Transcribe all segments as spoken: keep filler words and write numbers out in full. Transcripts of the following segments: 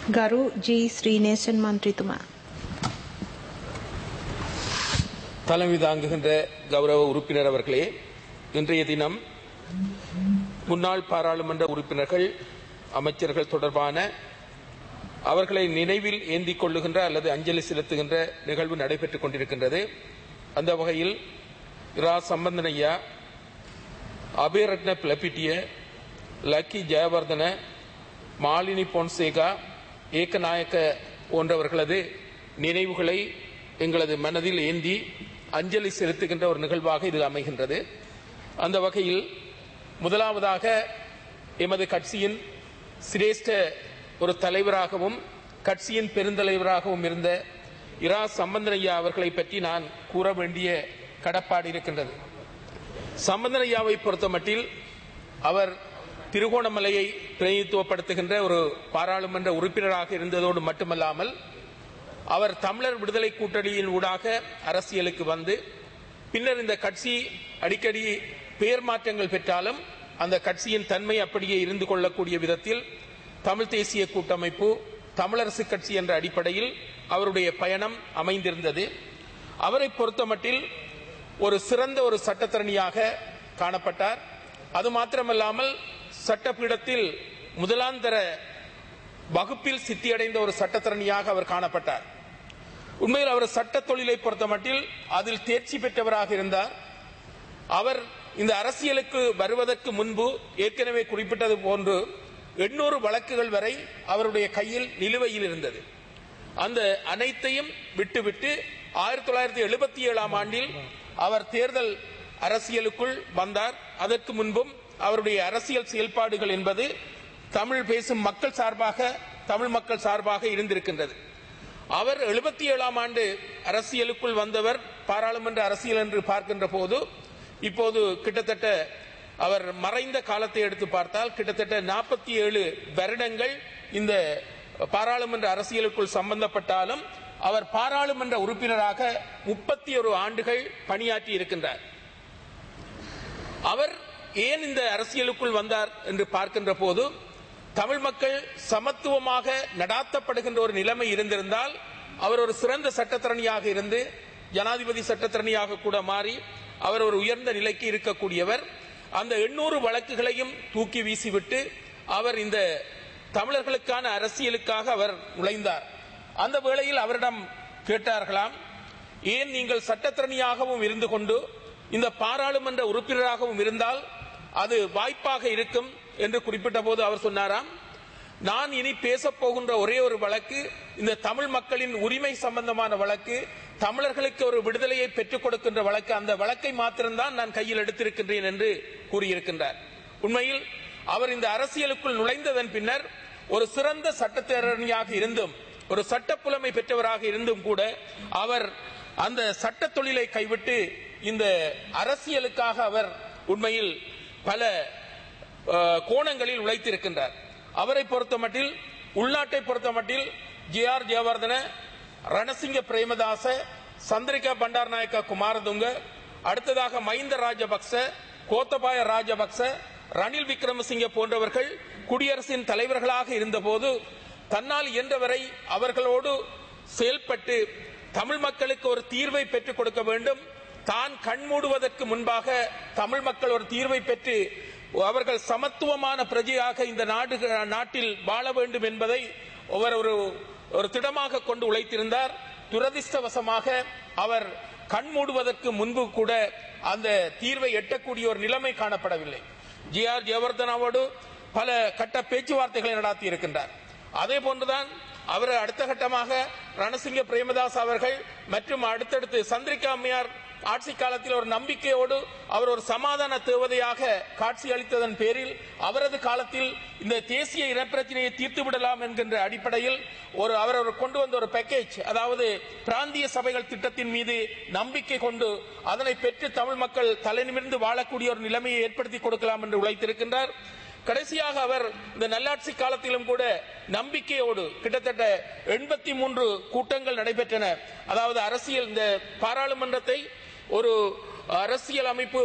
ගරු ජී ஸ்ரீநேசன் மந்திரிතුமா. தலைமை தாங்குகின்ற கௌரவ உறுப்பினர் அவர்களே, இன்றைய தினம் முன்னாள் பாராளுமன்ற உறுப்பினர்கள் அமைச்சர்கள் தொடர்பான அவர்களை நினைவில் ஏந்திக் கொள்ளுகின்ற அல்லது அஞ்சலி செலுத்துகின்ற நிகழ்வு நடைபெற்றுக் கொண்டிருக்கின்றது. அந்த வகையில் இரா சம்பந்தனையா, அபேரத்ன பிளப்பிட்டிய, லக்கி ஜெயவர்தன, மாலினி பொன்சேகா, ஏகநாயக்க போன்றவர்களது நினைவுகளை எங்களது மனதில் ஏந்தி அஞ்சலி செலுத்துகின்ற ஒரு நிகழ்வாக இது அமைகின்றது. அந்த வகையில் முதலாவதாக எமது கட்சியின் சிரேஷ்ட ஒரு தலைவராகவும் கட்சியின் பெருந்தலைவராகவும் இருந்த இரா சம்பந்தனையா அவர்களை பற்றி நான் கூற வேண்டிய கடப்பாடு இருக்கின்றது. சம்பந்தனையாவை பொறுத்தமட்டில் அவர் திருகோணமலையை பிரதிநிதித்துவப்படுத்துகின்ற ஒரு பாராளுமன்ற உறுப்பினராக இருந்ததோடு மட்டுமல்லாமல் அவர் தமிழர் விடுதலை கூட்டணியின் ஊடாக அரசியலுக்கு வந்து பின்னர் இந்த கட்சி அடிக்கடி பெயர் மாற்றங்கள் பெற்றாலும் அந்த கட்சியின் தன்மை அப்படியே இருந்து கொள்ளக்கூடிய விதத்தில் தமிழ் தேசிய கூட்டமைப்பு, தமிழரசு கட்சி என்ற அடிப்படையில் அவருடைய பயணம் அமைந்திருந்தது. அவரை பொறுத்தமட்டில் ஒரு சிறந்த ஒரு சட்டத்தரணியாக காணப்பட்டார். அது மாத்திரமல்லாமல் சட்டப்பீடத்தில் முதலாந்தர வகுப்பில் சித்தியடைந்த ஒரு சட்டத்தரணியாக அவர் காணப்பட்டார். உண்மையில் அவர் சட்ட தொழிலை பொறுத்தமட்டில் அதில் தேர்ச்சி பெற்றவராக இருந்தார். அவர் இந்த அரசியலுக்கு வருவதற்கு முன்பு ஏற்கனவே குறிப்பிட்டது போன்று எண்ணூறு வழக்குகள் வரை அவருடைய கையில் நிலுவையில் இருந்தது. அந்த அனைத்தையும் விட்டுவிட்டு ஆயிரத்தி தொள்ளாயிரத்தி எழுபத்தி ஏழாம் ஆண்டில் அவர் தேர்தல் அரசியலுக்குள் வந்தார். அதற்கு முன்பும் அவருடைய அரசியல் செயல்பாடுகள் என்பது தமிழ் பேசும் மக்கள் சார்பாக, தமிழ் மக்கள் சார்பாக இருந்திருக்கின்றது. அவர் எழுபத்தி ஏழாம் ஆண்டு அரசியலுக்குள் வந்தவர். பாராளுமன்ற அரசியல் என்று பார்க்கின்ற போது இப்போது கிட்டத்தட்ட அவர் மறைந்த காலத்தை எடுத்து பார்த்தால் கிட்டத்தட்ட நாற்பத்தி ஏழு வருடங்கள் இந்த பாராளுமன்ற அரசியலுக்குள் சம்பந்தப்பட்டாலும் அவர் பாராளுமன்ற உறுப்பினராக முப்பத்தி ஒரு ஆண்டுகள் பணியாற்றி இருக்கின்றார். அவர் ஏன் இந்த அரசியலுக்குள் வந்தார் என்று பார்க்கின்ற போது தமிழ் மக்கள் சமத்துவமாக நடாத்தப்படுகின்ற ஒரு நிலைமை இருந்திருந்தால் அவர் ஒரு சிறந்த சட்டத்தரணியாக இருந்து ஜனாதிபதி சட்டத்தரணியாக கூட மாறி அவர் ஒரு உயர்ந்த நிலைக்கு இருக்கக்கூடியவர். அந்த எண்ணூறு வழக்குகளையும் தூக்கி வீசிவிட்டு அவர் இந்த தமிழர்களுக்கான அரசியலுக்காக அவர் நுழைந்தார். அந்த வேளையில் அவரிடம் கேட்டார்களாம், ஏன் நீங்கள் சட்டத்தரணியாகவும் இருந்து கொண்டு இந்த பாராளுமன்ற உறுப்பினராகவும் இருந்தால் அது வாய்ப்பாக இருக்கும் என்று குறிப்பிட்ட போது அவர் சொன்னாராம், நான் இனி பேசப் போகின்ற ஒரே ஒரு வழக்கு இந்த தமிழ் மக்களின் உரிமை சம்பந்தமான வழக்கு, தமிழர்களுக்கு ஒரு விடுதலையை பெற்றுக் கொடுக்கின்ற வழக்கு. அந்த வழக்கை மாத்திரம்தான் நான் கையில் எடுத்திருக்கின்றேன் என்று கூறியிருக்கின்றார். உண்மையில் அவர் இந்த அரசியலுக்குள் நுழைந்ததன் பின்னர் ஒரு சிறந்த சட்டத்தரணியாக இருந்தும் ஒரு சட்ட புலமை பெற்றவராக இருந்தும் கூட அவர் அந்த சட்ட தொழிலை கைவிட்டு இந்த அரசியலுக்காக அவர் உண்மையில் பல கோணங்களில் உழைத்திருக்கின்றார். அவரை பொறுத்தமட்டில், உள்நாட்டை பொறுத்தமட்டில் ஜே ஆர் ஜெயவர்தன, ரணசிங்க பிரேமதாச, சந்திரிகா பண்டாரநாயக்க குமாரதுங்க, அடுத்ததாக மஹிந்த ராஜபக்ச, கோத்தபாய ராஜபக்ச, ரணில் விக்ரமசிங்க போன்றவர்கள் குடியரசின் தலைவர்களாக இருந்தபோது தன்னால் இயன்றவரை அவர்களோடு செயல்பட்டு தமிழ் மக்களுக்கு ஒரு தீர்வை பெற்றுக் கொடுக்க வேண்டும், தான் கண்மூடுவதற்கு முன்பாக தமிழ் மக்கள் ஒரு தீர்வை பெற்று அவர்கள் சமத்துவமான பிரஜையாக இந்த நாடு நாட்டில் வாழ வேண்டும் என்பதை அவர் ஒரு ஒரு திடமாக கொண்டு உழைத்திருந்தார். துரதிர்ஷ்டவசமாக அவர் கண்மூடுவதற்கு முன்பு கூட அந்த தீர்வை எட்டக்கூடிய ஒரு நிலைமை காணப்படவில்லை. ஜே ஆர் ஜெயவர்தனாவோடு பல கட்ட பேச்சுவார்த்தைகளை நடத்தி இருக்கின்றார். அதே போன்றுதான் அவர் அடுத்த கட்டமாக ரணசிங்க பிரேமதாஸ் அவர்கள் மற்றும் அடுத்தடுத்து சந்திரிகா அம்மையார் ஆட்சி காலத்தில் ஒரு நம்பிக்கையோடு அவர் ஒரு சமாதான தேவதையாக காட்சி அளித்ததன் பேரில் அவரது காலத்தில் இந்த தேசிய இனப்பிரச்சனையை தீர்த்து விடலாம் என்கின்ற அடிப்படையில் ஒரு அவர் கொண்டு வந்த ஒரு பேக்கேஜ், அதாவது பிராந்திய சபைகள் திட்டத்தின் மீது நம்பிக்கை கொண்டு அதனை பெற்று தமிழ் மக்கள் தலைநிமிர்ந்து வாழக்கூடிய ஒரு நிலைமையை ஏற்படுத்தி கொடுக்கலாம் என்று உழைத்திருக்கின்றார். கடைசியாக அவர் இந்த நல்லாட்சி காலத்திலும் கூட நம்பிக்கையோடு கிட்டத்தட்ட எண்பத்தி மூன்று கூட்டங்கள் நடைபெற்றன. அதாவது அரசியல் இந்த பாராளுமன்றத்தை ஒரு அரசியல் அமைப்பு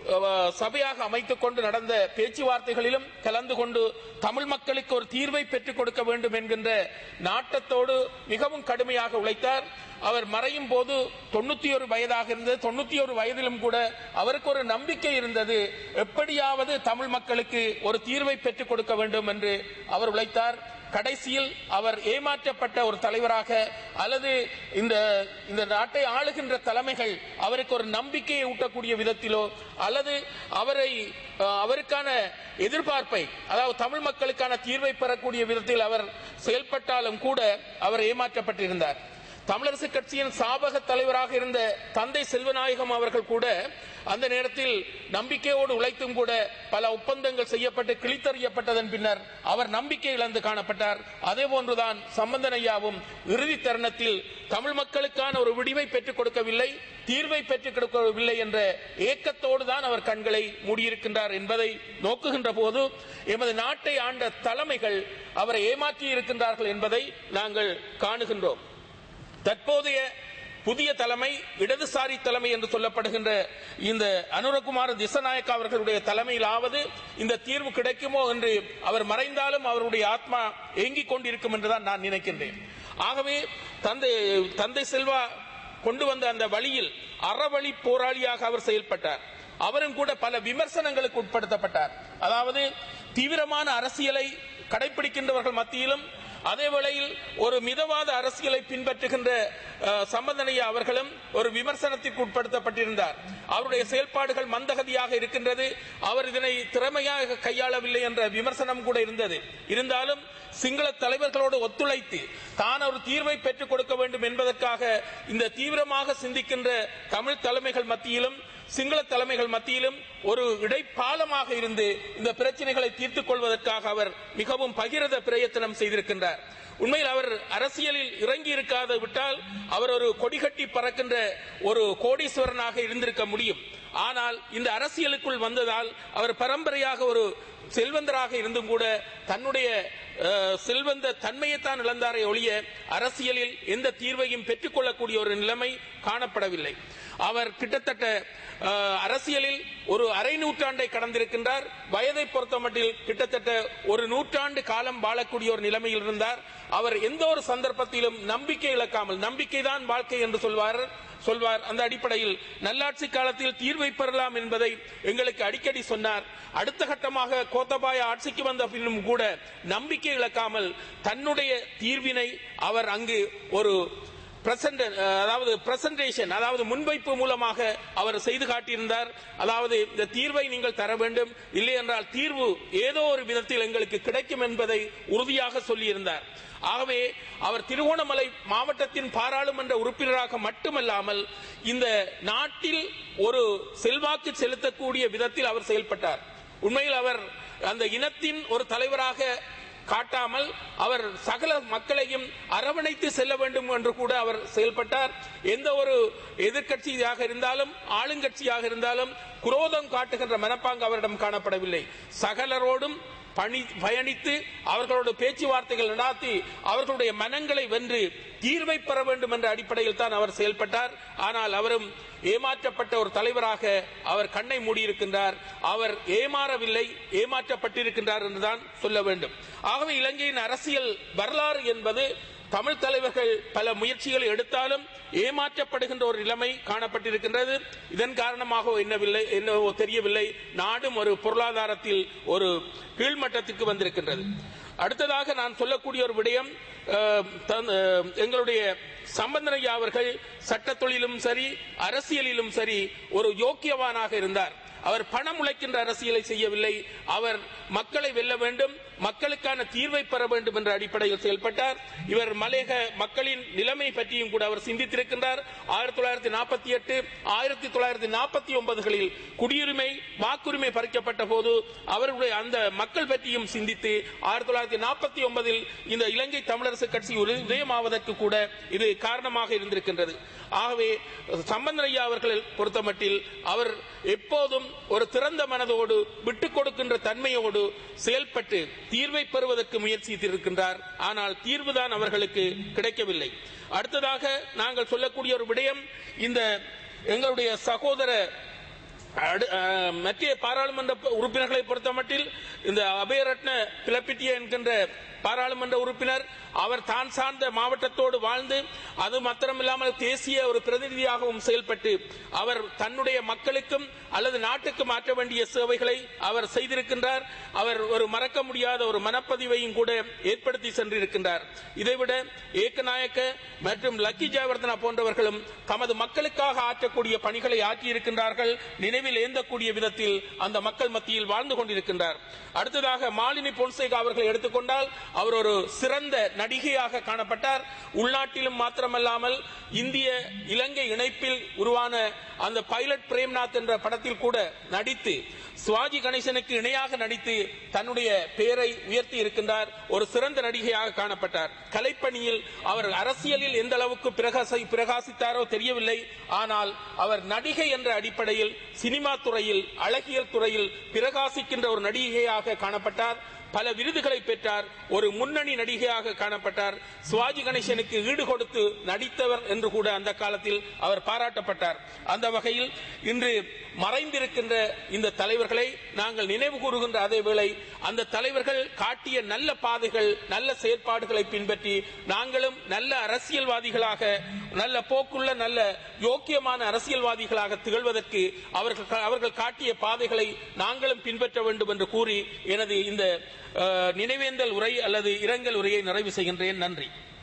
சபையாக அமைத்துக் கொண்டு நடந்த பேச்சுவார்த்தைகளிலும் கலந்து கொண்டு தமிழ் மக்களுக்கு ஒரு தீர்வை பெற்றுக் கொடுக்க வேண்டும் என்கின்ற நாட்டத்தோடு மிகவும் கடுமையாக உழைத்தார். அவர் மறையும் போது தொண்ணூத்தி ஒரு வயதாக இருந்தது. தொண்ணூத்தி ஒரு வயதிலும் கூட அவருக்கு ஒரு நம்பிக்கை இருந்தது, எப்படியாவது தமிழ் மக்களுக்கு ஒரு தீர்வை பெற்றுக் கொடுக்க வேண்டும் என்று அவர் உழைத்தார். கடைசியில் அவர் ஏமாற்றப்பட்ட ஒரு தலைவராக அல்லது இந்த இந்த நாட்டை ஆளுகின்ற தலைமைகள் அவருக்கு ஒரு நம்பிக்கையை ஊட்டக்கூடிய விதத்திலோ அல்லது அவரை அவருக்கான எதிர்பார்ப்பை, அதாவது தமிழ் மக்களுக்கான தீர்வை பெறக்கூடிய விதத்தில் அவர் செயல்பட்டாலும் கூட அவர் ஏமாற்றப்பட்டிருந்தார். தமிழரசு கட்சியின் சாபக தலைவராக இருந்த தந்தை செல்வநாயகம் அவர்கள் கூட அந்த நேரத்தில் நம்பிக்கையோடு உழைத்தும் கூட பல ஒப்பந்தங்கள் செய்யப்பட்டு கிழித்தறியப்பட்டதன் பின்னர் அவர் நம்பிக்கை இழந்து காணப்பட்டார். அதே போன்றுதான் சம்பந்தன் ஐயாவும் இறுதி தருணத்தில் தமிழ் மக்களுக்கான ஒரு விடிவை பெற்றுக் கொடுக்கவில்லை, தீர்வை பெற்றுக் கொடுக்கவில்லை என்ற ஏக்கத்தோடு தான் அவர் கண்களை மூடியிருக்கின்றார் என்பதை நோக்குகின்ற போது எமது நாட்டை ஆண்ட தலைமைகள் அவரை ஏமாற்றி இருக்கின்றார்கள் என்பதை நாங்கள் காணுகின்றோம். தற்போதைய புதிய தலைமை இடதுசாரி தலைமை என்று சொல்லப்படுகின்ற இந்த அனுரகுமார திசநாயக்க அவர்களுடைய தலைமையிலாவது இந்த தீர்வு கிடைக்குமோ என்று அவர் மறைந்தாலும் அவருடைய ஆத்மா ஏங்கிக் கொண்டிருக்கும் என்றுதான் நான் நினைக்கின்றேன். ஆகவே தந்தை தந்தை செல்வா கொண்டு வந்த அந்த வழியில் அறவழி போராளியாக அவர் செயல்பட்டார். அவரும் கூட பல விமர்சனங்களுக்கு உட்படுத்தப்பட்டார். அதாவது தீவிரமான அரசியலை கடைபிடிக்கின்றவர்கள் மத்தியிலும் அதே வேளையில் ஒரு மிதவாத அரசியலை பின்பற்றுகின்ற சம்பந்தனையா அவர்களும் ஒரு விமர்சனத்திற்கு உட்படுத்தப்பட்டிருந்தார். அவருடைய செயல்பாடுகள் மந்தகதியாக இருக்கின்றது, அவர் இதனை திறமையாக கையாளவில்லை என்ற விமர்சனம் கூட இருந்தது. இருந்தாலும் சிங்கள தலைவர்களோடு ஒத்துழைத்து தான் ஒரு தீர்வை பெற்றுக் கொடுக்க வேண்டும் என்பதற்காக இந்த தீவிரமாக சிந்திக்கின்ற தமிழ் தலைமைகள் மத்தியிலும் சிங்கள தலைமைகள் மத்தியிலும் ஒரு இடைப்பாலமாக இருந்து இந்த பிரச்சனைகளை தீர்த்துக் கொள்வதற்காக அவர் மிகவும் பகிரத பிரயத்தனம் செய்திருக்கின்றார். உண்மையில் அவர் அரசியலில் இறங்கி இருக்காது விட்டால் அவர் ஒரு கொடிகட்டி பறக்கின்ற ஒரு கோடீஸ்வரனாக இருந்திருக்க முடியும். ஆனால் இந்த அரசியலுக்குள் வந்ததால் அவர் பரம்பரையாக ஒரு செல்வந்தராக இருந்தும் கூட தன்னுடைய செல்வந்த தன்மையைத்தான் இழந்தாரை ஒழிய அரசியலில் எந்த தீர்வையும் பெற்றுக் கொள்ளக்கூடிய ஒரு நிலைமை காணப்படவில்லை. அவர் கிட்டத்தட்ட அரசியலில் ஒரு அரை நூற்றாண்டை கடந்திருக்கின்றார். வயதை பொறுத்தமட்டில் கிட்டத்தட்ட ஒரு நூற்றாண்டு காலம் வாழக்கூடிய ஒரு நிலைமையில் இருந்தார். அவர் எந்த ஒரு சந்தர்ப்பத்திலும் நம்பிக்கை இழக்காமல், நம்பிக்கைதான் வாழ்க்கை என்று சொல்வார் சொல்வார் அந்த அடிப்படையில் நல்லாட்சி காலத்தில் தீர்வை பெறலாம் என்பதை எங்களுக்கு அடிக்கடி சொன்னார். அடுத்த கட்டமாக கோத்தபாய ஆட்சிக்கு வந்த பின்னும் கூட நம்பிக்கை இழக்காமல் தன்னுடைய தீர்வினை அவர் அங்கு ஒரு அதாவது பிரசன்டேஷன், அதாவது முன்வைப்பு மூலமாக அவர் செய்து காட்டியிருந்தார். அதாவது இந்த தீர்வை நீங்கள் தர வேண்டும், இல்லை என்றால் தீர்வு ஏதோ ஒரு விதத்தில் எங்களுக்கு கிடைக்கும் என்பதை உறுதியாக சொல்லியிருந்தார். ஆகவே அவர் திருகோணமலை மாவட்டத்தின் பாராளுமன்ற உறுப்பினராக மட்டுமல்லாமல் இந்த நாட்டில் ஒரு செல்வாக்கு செலுத்தக்கூடிய விதத்தில் அவர் செயல்பட்டார். உண்மையில் அவர் அந்த இனத்தின் ஒரு தலைவராக காட்டாமல் அவர் சகல மக்களையும் அரவணைத்து செல்ல வேண்டும் என்று கூட அவர் செயல்பட்டார். எந்த ஒரு எதிர்கட்சியாக இருந்தாலும் ஆளுங்கட்சியாக இருந்தாலும் குரோதம் காட்டுகின்ற மனப்பாங்கு அவரிடம் காணப்படவில்லை. சகலரோடும் பணி பயணித்து அவர்களோட பேச்சுவார்த்தைகள் நடாத்தி அவர்களுடைய மனங்களை வென்று தீர்வை பெற வேண்டும் என்ற அடிப்படையில் தான் அவர் செயல்பட்டார். ஆனால் அவரும் ஏமாற்றப்பட்ட ஒரு தலைவராக அவர் கண்ணை மூடியிருக்கின்றார். அவர் ஏமாறவில்லை, ஏமாற்றப்பட்டிருக்கின்றார் என்றுதான் சொல்ல வேண்டும். ஆகவே இலங்கையின் அரசியல் வரலாறு என்பது தமிழ் தலைவர்கள் பல முயற்சிகளை எடுத்தாலும் ஏமாற்றப்படுகின்ற ஒரு நிலைமை காணப்பட்டிருக்கின்றது. இதன் காரணமாக என்னவில்லை என்னவோ தெரியவில்லை, நாடும் ஒரு பொருளாதாரத்தில் ஒரு கீழ்மட்டத்திற்கு வந்திருக்கின்றது. அடுத்ததாக நான் சொல்லக்கூடிய ஒரு விடயம், எங்களுடைய சம்பந்தனையா அவர்கள் சட்ட தொழிலும் சரி அரசியலிலும் சரி ஒரு யோக்கியவானாக இருந்தார். அவர் பணம் உழைக்கின்ற அரசியலை செய்யவில்லை. அவர் மக்களை வெல்ல வேண்டும், மக்களுக்கான தீர்வை பெற வேண்டும் என்ற அடிப்படையில் செயல்பட்டார். இவர் மலையக மக்களின் நிலைமை பற்றியும் கூட அவர் சிந்தித்திருக்கின்றார். ஆயிரத்தி தொள்ளாயிரத்தி நாற்பத்தி எட்டு ஆயிரத்தி தொள்ளாயிரத்தி நாற்பத்தி ஒன்பதுகளில் குடியுரிமை வாக்குரிமை பறிக்கப்பட்ட போது அவருடைய அந்த மக்கள் பற்றியும் சிந்தித்து ஆயிரத்தி தொள்ளாயிரத்தி நாற்பத்தி ஒன்பதில் இந்த இலங்கை தமிழரசு கட்சி உதயமாவதற்கு கூட இது காரணமாக இருந்திருக்கின்றது. ஆகவே சம்பந்தனையா அவர்களை பொறுத்தமட்டில் அவர் எப்போதும் ஒரு திறந்த மனதோடு விட்டுக் கொடுக்கின்ற தன்மையோடு செயல்பட்டு தீர்வை பெறுவதற்கு முயற்சித்திருக்கின்றார். ஆனால் தீர்வுதான் அவர்களுக்கு கிடைக்கவில்லை. அடுத்ததாக நாங்கள் சொல்லக்கூடிய ஒரு விடயம், இந்த எங்களுடைய சகோதர மத்திய பாராளுமன்ற உறுப்பினர்களை பொறுத்தமட்டில் இந்த அபயரத்ன பிலப்பிட்டிய என்கின்ற பாராளுமன்ற உறுப்பினர் அவர் தான் சார்ந்த மாவட்டத்தோடு வாழ்ந்து அது மாத்திரமில்லாமல் தேசிய ஒரு பிரதிநிதியாகவும் செயல்பட்டு அவர் தன்னுடைய மக்களுக்கும் அல்லது நாட்டுக்கு மாற்ற வேண்டிய சேவைகளை அவர் செய்திருக்கின்றார். அவர் ஒரு மறக்க முடியாத ஒரு மனப்பதிவையும் கூட ஏற்படுத்தி சென்றிருக்கின்றார். இதைவிட ஏக்கநாயக்க மற்றும் லக்கி ஜெயவர்தனா போன்றவர்களும் தமது மக்களுக்காக ஆற்றக்கூடிய பணிகளை ஆற்றியிருக்கின்றார்கள். நினைவில் ஏந்தக்கூடிய விதத்தில் அந்த மக்கள் மத்தியில் வாழ்ந்து கொண்டிருக்கின்றார். அடுத்ததாக மாலினி பொன்சேகா அவர்களை எடுத்துக்கொண்டால் அவர் ஒரு சிறந்த நடிகையாக காணப்பட்டார். உள்நாட்டிலும் மாத்திரமல்லாமல் இந்திய இலங்கை இணைப்பில் உருவான அந்த பைலட் பிரேம்நாத் என்ற படத்தில் கூட நடித்து சிவாஜி கணேசனுக்கு இணையாக நடித்து தன்னுடைய பெயரை உயர்த்தி இருக்கின்றார். ஒரு சிறந்த நடிகையாக காணப்பட்டார். கலைப்பணியில் அவர் அரசியலில் எந்த அளவுக்கு பிரகாசித்தாரோ தெரியவில்லை. ஆனால் அவர் நடிகை என்ற அடிப்படையில் சினிமா துறையில் அழகியல் துறையில் பிரகாசிக்கின்ற ஒரு நடிகையாக காணப்பட்டார். பல விருதுகளை பெற்றார். ஒரு முன்னணி நடிகையாக காணப்பட்டார். சிவாஜி கணேசனுக்கு ஈடு கொடுத்து நடித்தவர் என்று கூட அந்த காலத்தில் அவர் பாராட்டப்பட்டார். அந்த வகையில் இன்று மறைந்திருக்கின்ற இந்த தலைவர்களை நாங்கள் நினைவு கூறுகின்ற அதே வேளை அந்த தலைவர்கள் காட்டிய நல்ல பாதைகள் நல்ல செயற்பாடுகளை பின்பற்றி நாங்களும் நல்ல அரசியல்வாதிகளாக நல்ல போக்குள்ள நல்ல யோக்கியமான அரசியல்வாதிகளாக திகழ்வதற்கு அவர்கள் அவர்கள் காட்டிய பாதைகளை நாங்களும் பின்பற்ற வேண்டும் என்று கூறி எனது இந்த நினைவேந்தல் உரை அல்லது இரங்கல் உரையை நிறைவு செய்கின்றேன். நன்றி.